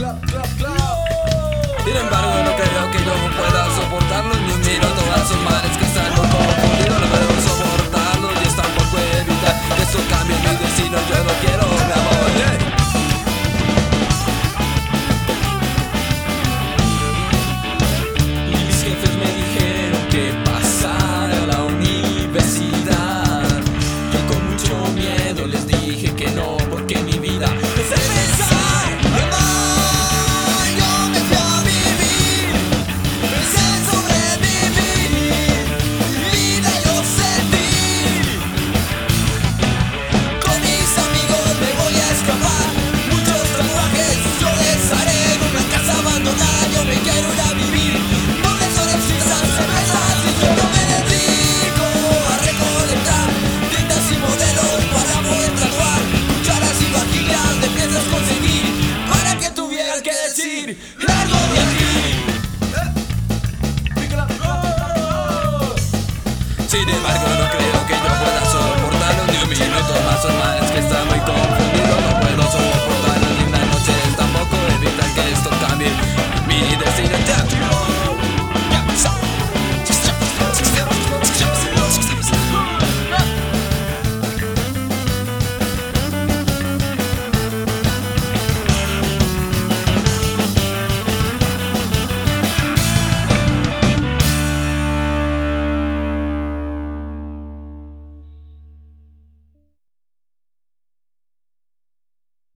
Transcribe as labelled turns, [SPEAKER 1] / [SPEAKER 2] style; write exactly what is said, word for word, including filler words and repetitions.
[SPEAKER 1] Sin embargo, no creo que yo pueda soportarlo ni un minuto. A sus madres que están un poco confundidos, no puedo soportarlo y es tampoco evitar que esto cambie mi destino. Yo no quiero, mi amor, yeah. Mis jefes me dijeron que pasara a la universidad. Yo con mucho miedo les dije que no, porque mi vida es pensar. Conseguir para que tuviera que decir.